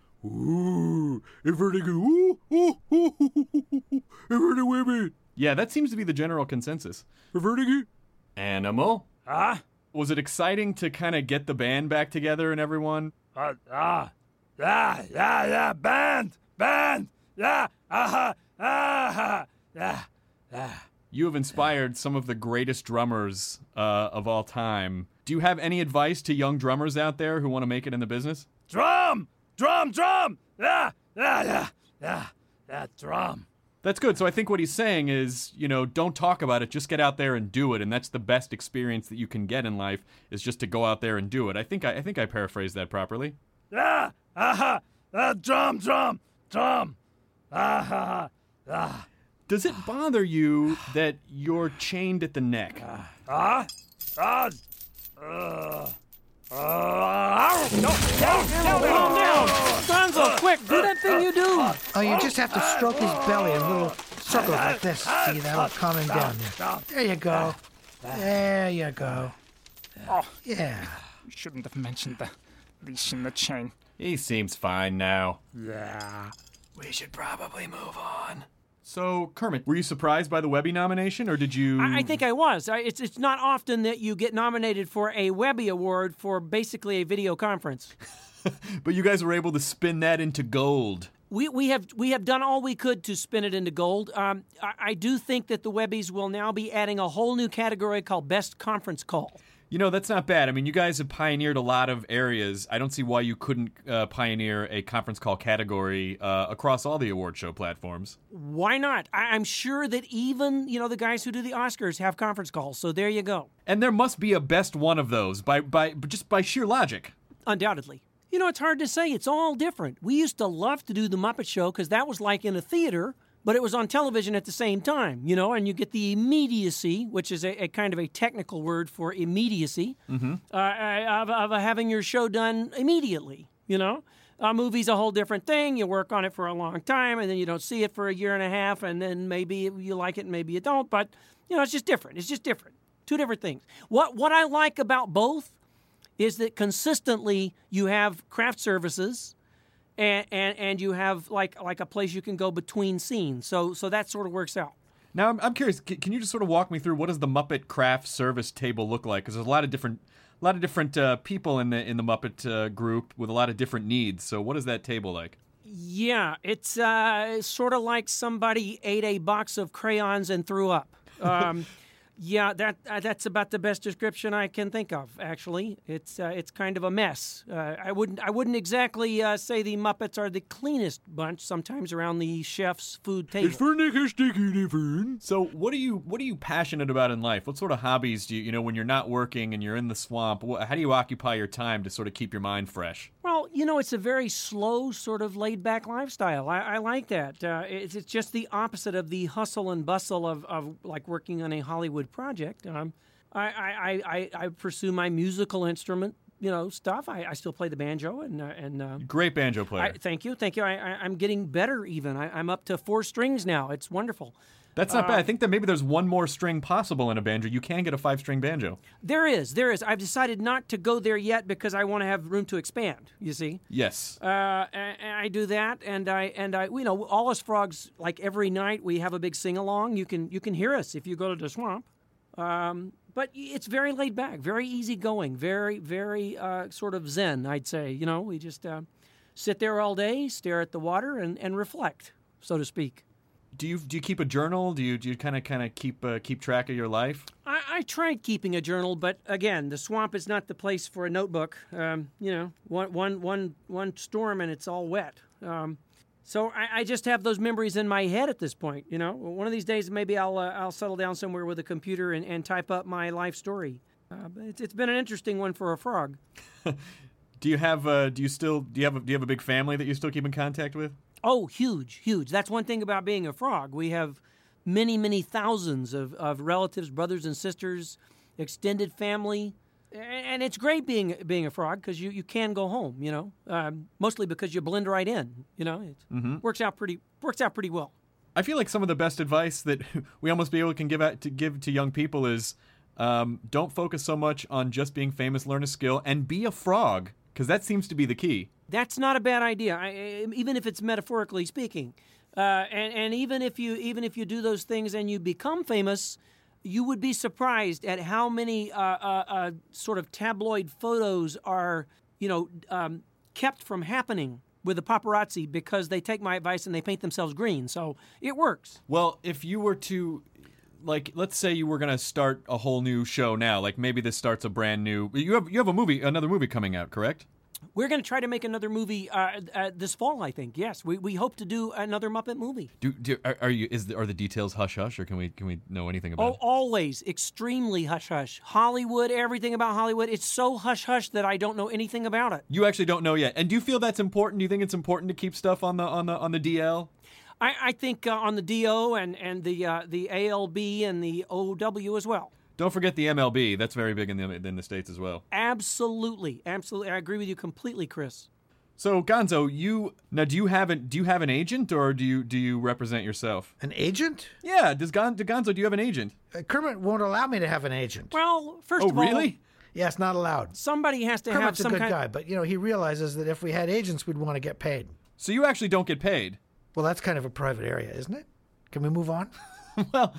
Ooh, if we're to go, ooh, ooh, ooh, ooh, ooh, ooh, if we're to Webby. Yeah, that seems to be the general consensus. If we're to go. Animal? Ah? Was it exciting to kind of get the band back together and everyone? Uh, ah. Yeah, yeah, yeah, band, band, yeah, aha, aha, yeah, yeah. You have inspired some of the greatest drummers uh, of all time. Do you have any advice to young drummers out there who want to make it in the business? Drum, drum, drum, yeah, yeah, yeah, yeah, yeah, drum. That's good. So I think what he's saying is, you know, don't talk about it, just get out there and do it. And that's the best experience that you can get in life, is just to go out there and do it. I think I, I think I paraphrased that properly. Yeah, aha, uh, drum, drum, drum, aha, ah. Does it bother you that you're chained at the neck? Ah, ah, uh, uh, no, no, no, Calm down! Gonzo, quick, do that thing you do! Oh, you just have to stroke his belly in little circles like this. See, that'll calm him down there. There you go. There you go. Oh, yeah. You shouldn't have mentioned the leash in the chain. He seems fine now. Yeah. We should probably move on. So, Kermit, were you surprised by the Webby nomination, or did you... I, I think I was. I, it's it's not often that you get nominated for a Webby Award for basically a video conference. But you guys were able to spin that into gold. We we have we have done all we could to spin it into gold. Um, I, I do think that the Webbies will now be adding a whole new category called Best Conference Call. You know, that's not bad. I mean, you guys have pioneered a lot of areas. I don't see why you couldn't uh, pioneer a conference call category uh, across all the award show platforms. Why not? I- I'm sure that even, you know, the guys who do the Oscars have conference calls, so there you go. And there must be a best one of those by, by just by sheer logic. Undoubtedly. You know, it's hard to say. It's all different. We used to love to do the Muppet Show because that was like in a theater, but it was on television at the same time, you know, and you get the immediacy, which is a, a kind of a technical word for immediacy, Mm-hmm. uh, of, of having your show done immediately, you know. A movie's a whole different thing. You work on it for a long time, and then you don't see it for a year and a half, and then maybe you like it and maybe you don't, but, you know, it's just different. It's just different. Two different things. What What I like about both is that consistently you have craft services and, and, and you have like like a place you can go between scenes. So so that sort of works out. Now, I'm, I'm curious, c- can you just sort of walk me through what does the Muppet Craft Service table look like? Because there's a lot of different a lot of different uh, people in the in the Muppet uh, group with a lot of different needs. So what is that table like? Yeah, it's uh, sort of like somebody ate a box of crayons and threw up. Um, yeah, that uh, that's about the best description I can think of. Actually, it's uh, it's kind of a mess. Uh, I wouldn't I wouldn't exactly uh, say the Muppets are the cleanest bunch. Sometimes around the chef's food table. So what are you what are you passionate about in life? What sort of hobbies do you you know when you're not working and you're in the swamp? Wh- How do you occupy your time to sort of keep your mind fresh? Well, you know, it's a very slow, sort of laid-back lifestyle. I, I like that. Uh, it's, it's just the opposite of the hustle and bustle of, of like working on a Hollywood project. Um, I, I, I, I pursue my musical instrument, you know, stuff. I, I still play the banjo and uh, and uh, Great banjo player. I, thank you, thank you. I, I, I'm getting better. Even I, I'm up to four strings now. It's wonderful. That's not Uh, bad. I think that maybe there's one more string possible in a banjo. You can get a five-string banjo. There is, there is. I've decided not to go there yet because I want to have room to expand. You see. Yes. Uh, and, and I do that, and I and I, you know, all us frogs. Like every night, we have a big sing along. You can you can hear us if you go to the swamp. Um, but it's very laid back, very easy going, very very uh, sort of zen. I'd say. You know, we just uh, sit there all day, stare at the water, and, and reflect, so to speak. Do you do you keep a journal? Do you do you kind of kind of keep uh, keep track of your life? I, I tried keeping a journal, but again, the swamp is not the place for a notebook. Um, you know, one, one, one, one storm and it's all wet. Um, so I, I just have those memories in my head at this point. You know, one of these days maybe I'll uh, I'll settle down somewhere with a computer and, and type up my life story. Uh, but it's, it's been an interesting one for a frog. Do you have uh, do you still do you have a, do you have a big family that you still keep in contact with? Oh, huge, huge. That's one thing about being a frog. We have many, many thousands of, of relatives, brothers and sisters, extended family. And it's great being being a frog because you, you can go home, you know, um, mostly because you blend right in, you know. It Mm-hmm. works out pretty works out pretty well. I feel like some of the best advice that we almost be able can give out to give to young people is um, don't focus so much on just being famous, learn a skill, and be a frog, because that seems to be the key. That's not a bad idea, I, even if it's metaphorically speaking. Uh, and, and even if you even if you do those things and you become famous, you would be surprised at how many uh, uh, uh, sort of tabloid photos are, you know, um, kept from happening with the paparazzi because they take my advice and they paint themselves green. So it works. Well, if you were to, like, let's say you were going to start a whole new show now, like maybe this starts a brand new. You have you have a movie, another movie coming out, correct? We're going to try to make another movie uh, uh, this fall, I think. Yes, we we hope to do another Muppet movie. Do, do are, are you is the, are the details hush hush, or can we can we know anything about Oh, it? always extremely hush hush. Hollywood, everything about Hollywood, it's so hush hush that I don't know anything about it. You actually don't know yet. And do you feel that's important? Do you think it's important to keep stuff on the on the on the D L? I, I think uh, on the D O and and the uh, the A L B and the O W as well. Don't forget the M L B. That's very big in the in the States as well. Absolutely, absolutely. I agree with you completely, Chris. So Gonzo, you now do you have an do you have an agent or do you do you represent yourself? An agent? Yeah. Does Gon, do Gonzo? Do you have an agent? Uh, Kermit won't allow me to have an agent. Well, first Oh, of all, really? Yeah, it's not allowed. somebody has to have Kermit's a some good kind. guy, but you know he realizes that if we had agents, we'd want to get paid. So you actually don't get paid. Well, that's kind of a private area, isn't it? Can we move on? Well,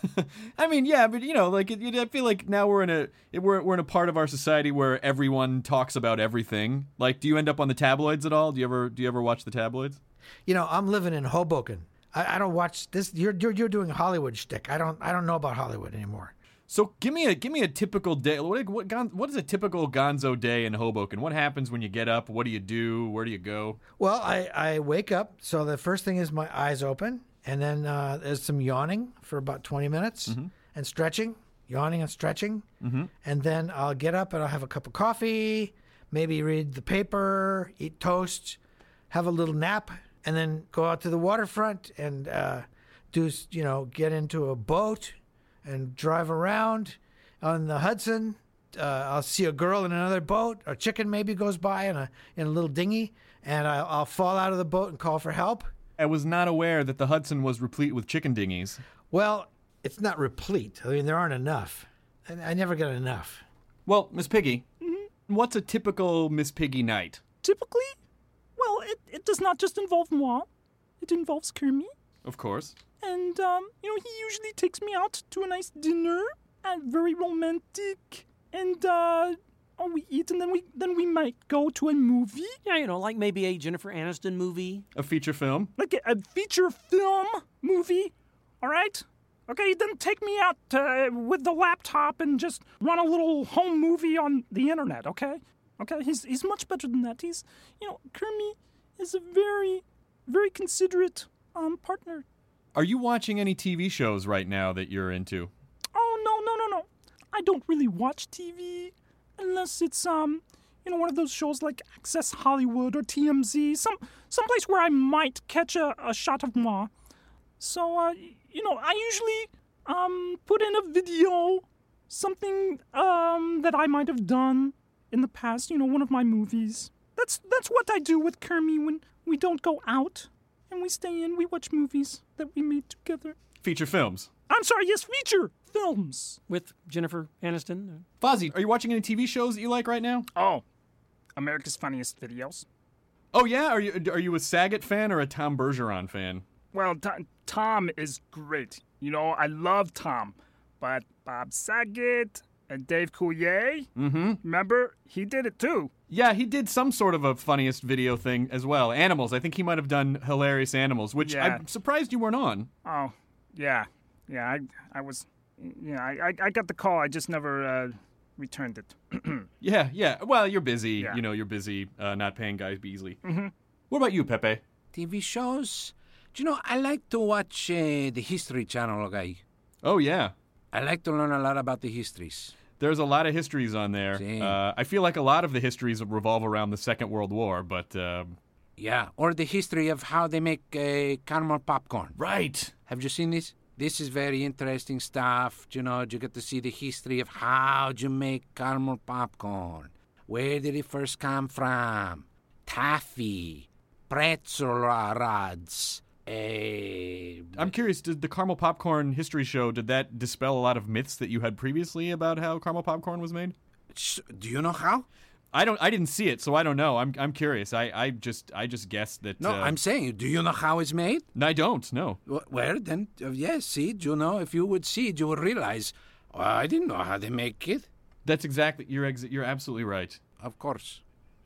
I mean, yeah, but you know, like it, I feel like now we're in a we're we're in a part of our society where everyone talks about everything. Like, do you end up on the tabloids at all? Do you ever do you ever watch the tabloids? You know, I'm living in Hoboken. I, I don't watch this. You're, you're you're doing Hollywood shtick. I don't I don't know about Hollywood anymore. So give me a give me a typical day. What what, Gon, what is a typical Gonzo day in Hoboken? What happens when you get up? What do you do? Where do you go? Well, I, I wake up. So the first thing is my eyes open. And then uh, there's some yawning for about twenty minutes mm-hmm. and stretching, yawning and stretching. Mm-hmm. And then I'll get up and I'll have a cup of coffee, maybe read the paper, eat toast, have a little nap, and then go out to the waterfront and uh, do, you know, get into a boat and drive around on the Hudson. Uh, I'll see a girl in another boat. A chicken maybe goes by in a, in a little dinghy, and I'll, I'll fall out of the boat and call for help. I was not aware that the Hudson was replete with chicken dinghies. Well, it's not replete. I mean, there aren't enough. I, I never get enough. Well, Miss Piggy, Mm-hmm. what's a typical Miss Piggy night? Typically, well, it, it does not just involve moi. It involves Kermit. Of course. And, um, you know, he usually takes me out to a nice dinner, and very romantic. And, uh, oh, we eat, and then we then we might go to a movie. Yeah, you know, like maybe a Jennifer Aniston movie. A feature film? Like a, a feature film movie, all right? Okay, then take me out uh, with the laptop and just run a little home movie on the internet, okay? Okay, he's he's much better than that. He's, you know, Kermit is a very, very considerate um partner. Are you watching any T V shows right now that you're into? Oh, no, no, no, no. I don't really watch T V unless it's, um, you know, one of those shows like Access Hollywood or T M Z, some someplace where I might catch a, a shot of moi. So, uh, you know, I usually, um, put in a video, something, um, that I might have done in the past, you know, one of my movies. That's, that's what I do with Kermit when we don't go out and we stay in, we watch movies that we made together. Feature films? I'm sorry, yes, feature films. With Jennifer Aniston. Fozzie, are you watching any T V shows that you like right now? Oh, America's Funniest Videos. Oh, yeah? Are you are you a Saget fan or a Tom Bergeron fan? Well, T- Tom is great. You know, I love Tom. But Bob Saget and Dave Coulier, mm-hmm. remember? He did it too. Yeah, he did some sort of a funniest video thing as well. Animals. I think he might have done Hilarious Animals, which Yeah. I'm surprised you weren't on. Oh, yeah. Yeah, I I was, yeah, I, I, I got the call. I just never uh, returned it. Yeah, yeah. Well, you're busy. Yeah. You know, you're busy uh, not paying Guy Beasley. Mm-hmm. What about you, Pepe? T V shows? Do you know, I like to watch uh, the History Channel, guy. Oh, yeah. I like to learn a lot about the histories. There's a lot of histories on there. Sí. Uh, I feel like a lot of the histories revolve around the Second World War, but... Uh, Yeah, or the history of how they make uh, caramel popcorn. Right. Have you seen this? This is very interesting stuff. You know, you get to see the history of how you make caramel popcorn. Where did it first come from? Taffy, pretzel rods. Uh, I'm curious, did the caramel popcorn history show, did that dispel a lot of myths that you had previously about how caramel popcorn was made? Do you know how? I don't. I didn't see it, so I don't know. I'm. I'm curious. I. I just. I just guessed that. No, uh, I'm saying, do you know how it's made? I don't. No. Well, then, uh, yes. See, you know, if you would see it, you would realize. Oh, I didn't know how they make it. That's exactly. You're. Ex- you're absolutely right. Of course.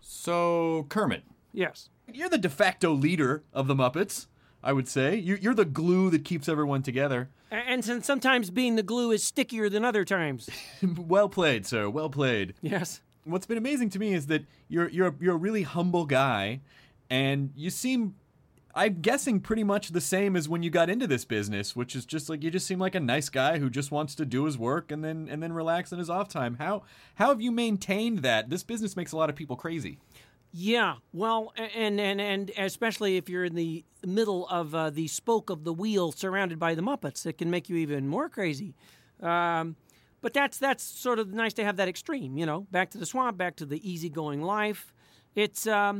So Kermit. Yes. You're the de facto leader of the Muppets. I would say you, you're the glue that keeps everyone together. And since sometimes being the glue is stickier than other times. Well played, sir. Well played. Yes. What's been amazing to me is that you're you're you're a really humble guy, and you seem, I'm guessing, pretty much the same as when you got into this business, which is just like you just seem like a nice guy who just wants to do his work and then and then relax in his off time. How how have you maintained that? This business makes a lot of people crazy. Yeah, well, and and and especially if you're in the middle of uh, the spoke of the wheel surrounded by the Muppets, it can make you even more crazy. Um, but that's that's sort of nice to have that extreme, you know, back to the swamp, back to the easygoing life. It's um,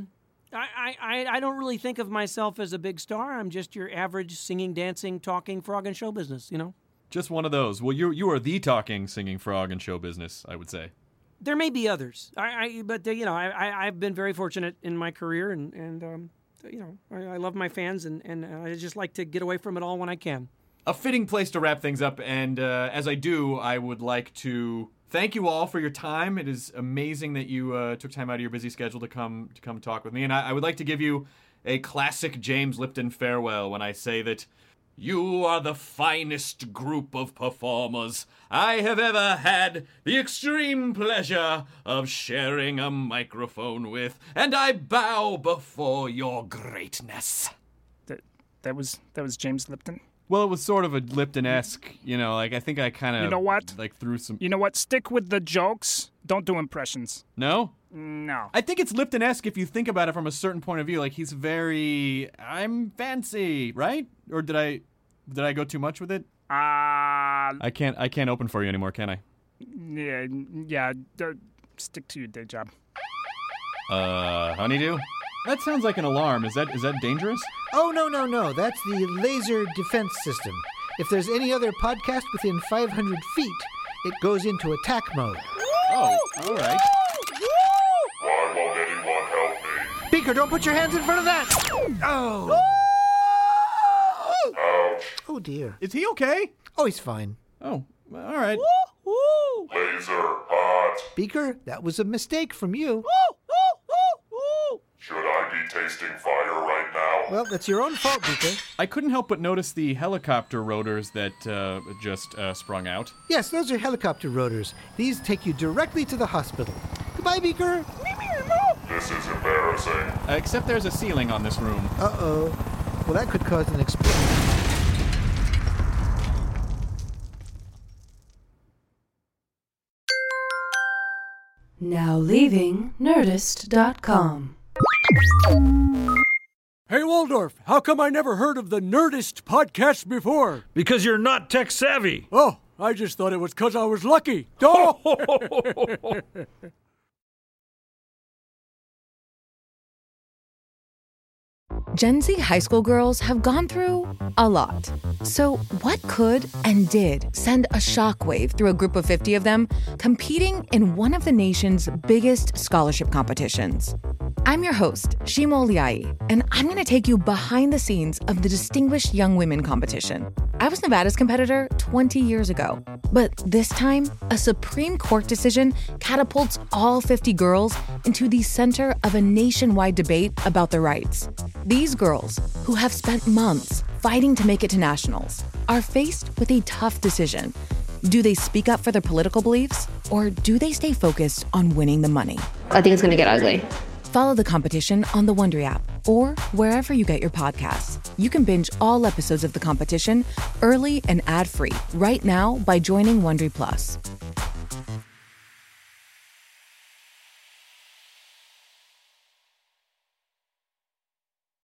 I, I, I don't really think of myself as a big star. I'm just your average singing, dancing, talking frog in show business, you know? Just one of those. Well, you you are the talking, singing frog in show business, I would say. There may be others, I, I but uh, you know, I, I I've been very fortunate in my career, and and um, you know, I, I love my fans, and and I just like to get away from it all when I can. A fitting place to wrap things up, and uh, as I do, I would like to thank you all for your time. It is amazing that you uh, took time out of your busy schedule to come to come talk with me, and I, I would like to give you a classic James Lipton farewell when I say that you are the finest group of performers I have ever had the extreme pleasure of sharing a microphone with, and I bow before your greatness. That that was that was James Lipton. Well, it was sort of a Lipton-esque, you know, like I think I kind of You know what? like threw some. You know what? Stick with the jokes. Don't do impressions. No? No. I think it's Lipton-esque if you think about it from a certain point of view. Like he's very, I'm fancy, right? Or did I, did I go too much with it? Uh, I can't, I can't open for you anymore, can I? Yeah, yeah. D- stick to your day job. Uh, honeydew? That sounds like an alarm. Is that, is that dangerous? Oh, no, no, no. That's the laser defense system. If there's any other podcast within five hundred feet, it goes into attack mode. Oh, all right. Why won't anyone help me? Beaker, don't put your hands in front of that! Oh! Ouch. Oh, dear. Is he okay? Oh, he's fine. Oh, all right. Laser hot. Beaker, that was a mistake from you. Should I be tasting fire right now? Well, that's your own fault, Beaker. I couldn't help but notice the helicopter rotors that uh, just uh, sprung out. Yes, those are helicopter rotors. These take you directly to the hospital. Goodbye, Beaker. This is embarrassing. Uh, except there's a ceiling on this room. Uh-oh. Well, that could cause an explosion. Now leaving Nerdist dot com. Hey, Waldorf, how come I never heard of the Nerdist podcast before? Because you're not tech savvy. Oh, I just thought it was because I was lucky. Oh! Gen Z high school girls have gone through a lot. So what could and did send a shockwave through a group of fifty of them competing in one of the nation's biggest scholarship competitions? I'm your host, Shima Oliai, and I'm going to take you behind the scenes of the Distinguished Young Women competition. I was Nevada's competitor twenty years ago, but this time, a Supreme Court decision catapults all fifty girls into the center of a nationwide debate about their rights. These girls, who have spent months fighting to make it to nationals, are faced with a tough decision. Do they speak up for their political beliefs, or do they stay focused on winning the money? I think it's going to get ugly. Follow the competition on the Wondery app or wherever you get your podcasts. You can binge all episodes of the competition early and ad-free right now by joining Wondery Plus.